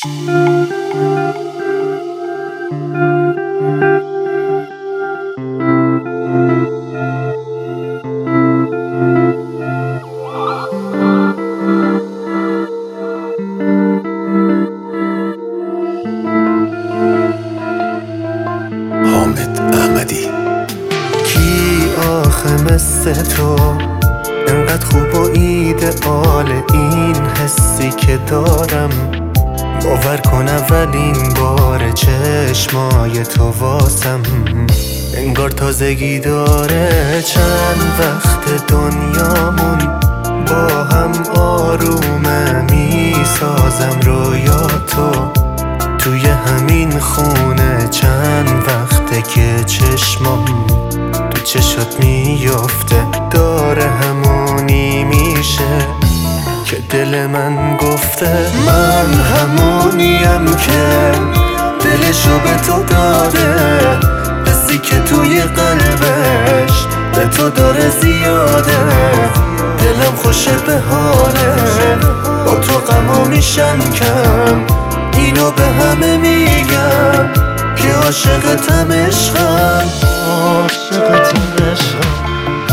حامد احمدی. کی آخه مثل تو انقدر خوب و ایدئال، این حسی که دارم باور کن اولین بار چشمای تو واسم انگار تازگی داره. چند وقت دنیامون با هم آرومه، میسازم رویا توی همین خونه. چند وقته که چشمام تو چشات میافته، داره همونی میشه که دل من گفته. من همونیم که دلشو به تو داده، حسی که توی قلبش به تو داره زیاده. دلم خوشه به حاله، با تو غمو میشم کم. اینو به همه میگم که عاشقتم عشقم، عاشقتم عشقم.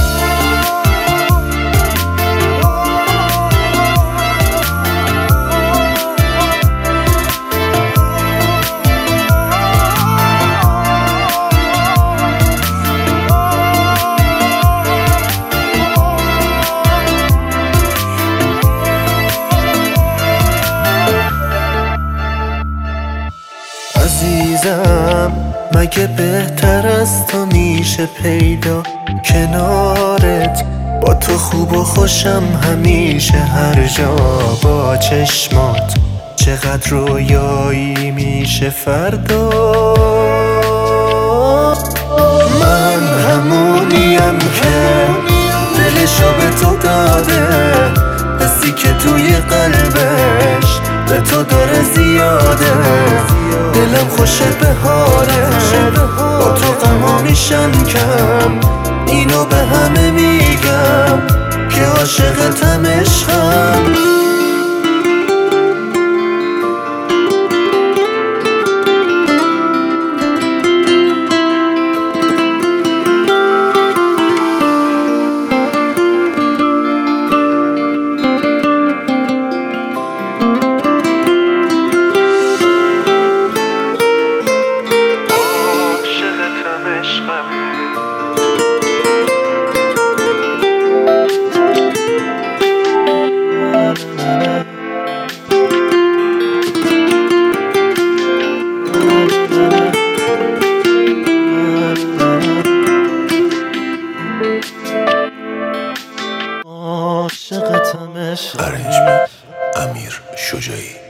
عزیزم مگه بهتر از تو میشه پیدا کنارت؟ با تو خوب و خوشم همیشه هر جا. با چشمات چقدر رویایی میشه فردا. من همونیم که دلشو به تو داده، حسی که توی قلبش به تو داره زیاده. دلم خوشه به حاله، با تو غمو میشم کم. اینو به همه میگم که عاشقتم عشقم. عاشقتم عشقم. ارنجمنت امیر شجاعی.